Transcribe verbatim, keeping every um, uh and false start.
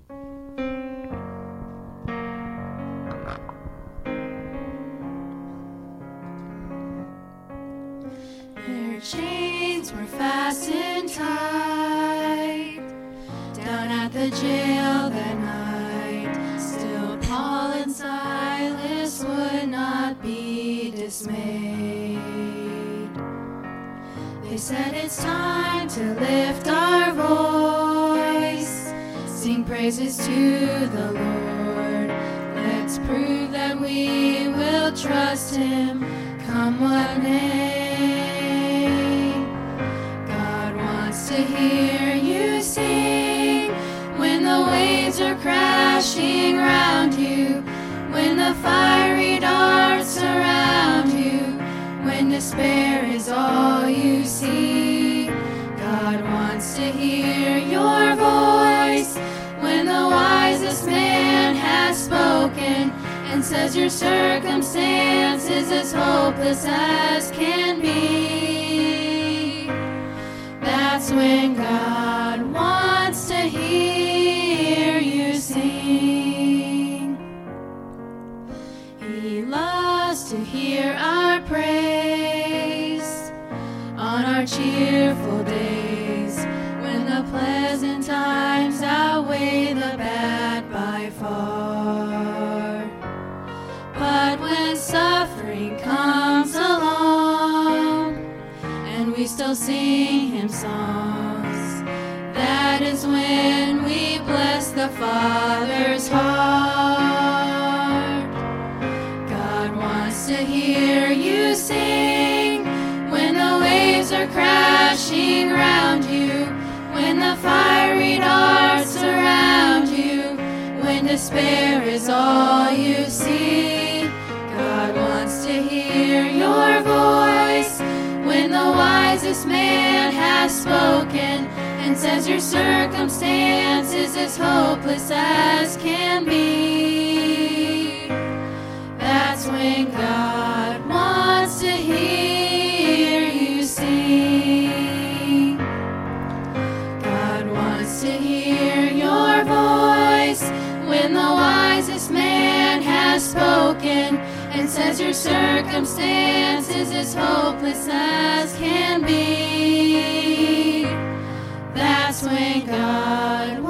Their chains were fastened tight down at the jail that night. Still Paul and Silas would not be dismayed. They said, it's time to lift our voice, sing praises to the Lord. Let's prove that we will trust him, come what may. God wants to hear you sing when the waves are crashing round you, when the fiery darts surround you, when despair is all you see. God wants to hear your voice when the wisest man has spoken and says your circumstance is as hopeless as can be. That's when God wants to hear you sing. He loves to hear our praise on our cheerful days, when the pleasant times outweigh the bad by far. But when suffering comes along and we still sing him songs, that is when we bless the Father's heart. God wants to hear you sing when the waves are crashing round you, when the fiery darts surround you, when despair is all you see. God wants to hear your voice when the wisest man has spoken and says your circumstance is as hopeless as can be. That's when God wants to hear you sing. God wants to hear your voice when the wisest man has spoken and says your circumstance is as hopeless as can be. That's when God